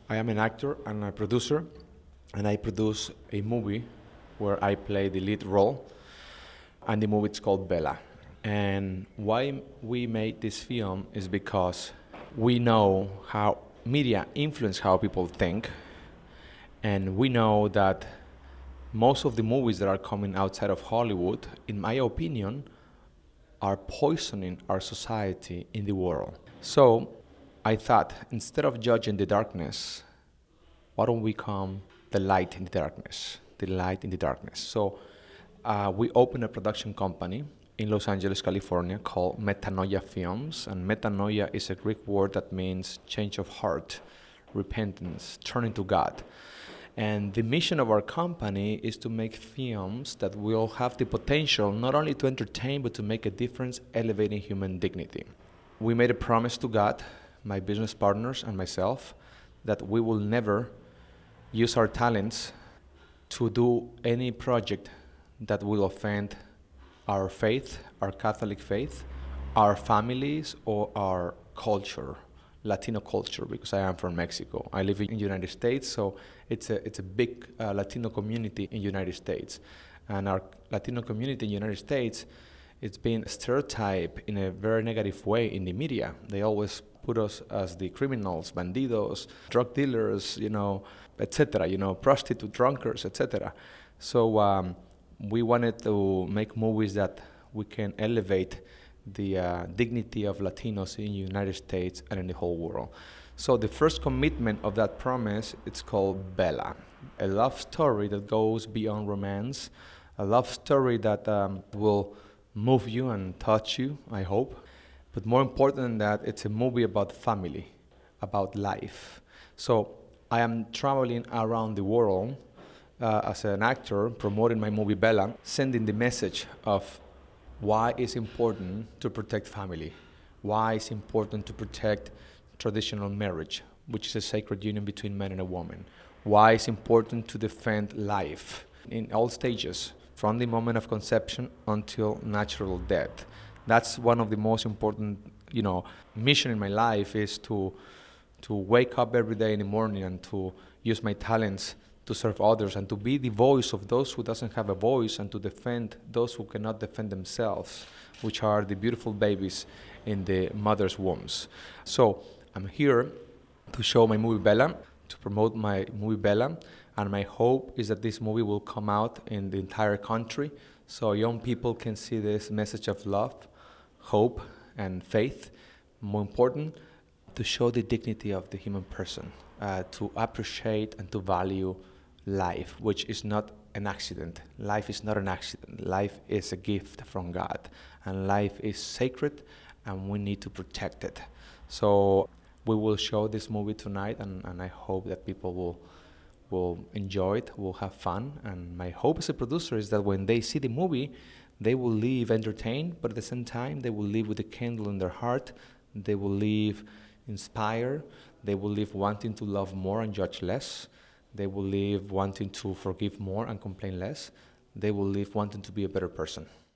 I am an actor and a producer, and I produce a movie where I play the lead role, and the movie is called Bella. And why we made this film is because we know how media influence how people think, and we know that most of the movies that are coming outside of Hollywood, in my opinion, are poisoning our society in the world. So I thought, instead of judging the darkness, why don't we come the light in the darkness? The light in the darkness. So we opened a production company in Los Angeles, California, called Metanoia Films. And metanoia is a Greek word that means change of heart, repentance, turning to God. And the mission of our company is to make films that will have the potential not only to entertain, but to make a difference, elevating human dignity. We made a promise to God, my business partners and myself, that we will never use our talents to do any project that will offend our faith, our Catholic faith, our families, or our culture, Latino culture, because I am from Mexico. I live in the United States, so it's a big Latino community in the United States. And our Latino community in the United States, it's been stereotyped in a very negative way in the media. They always put us as the criminals, bandidos, drug dealers, etc., prostitute, drunkards, etc. So we wanted to make movies that we can elevate the dignity of Latinos in the United States and in the whole world. So the first commitment of that promise, it's called Bella, a love story that goes beyond romance, a love story that will move you and touch you, I hope. But more important than that, it's a movie about family, about life. So I am traveling around the world as an actor, promoting my movie Bella, sending the message of why it's important to protect family, why it's important to protect traditional marriage, which is a sacred union between man and a woman, why it's important to defend life in all stages, from the moment of conception until natural death. That's one of the most important, mission in my life, is to wake up every day in the morning and to use my talents to serve others and to be the voice of those who doesn't have a voice, and to defend those who cannot defend themselves, which are the beautiful babies in the mother's wombs. So I'm here to show my movie Bella, to promote my movie Bella, and my hope is that this movie will come out in the entire country so young people can see this message of love, hope, and faith. More important, to show the dignity of the human person, to appreciate and to value life, which is not an accident. Life is not an accident. Life is a gift from God, and life is sacred, and we need to protect it. So we will show this movie tonight, and I hope that people will enjoy it, will have fun. And my hope as a producer is that when they see the movie, they will leave entertained, but at the same time, they will leave with a candle in their heart. They will leave inspired. They will leave wanting to love more and judge less. They will leave wanting to forgive more and complain less. They will leave wanting to be a better person.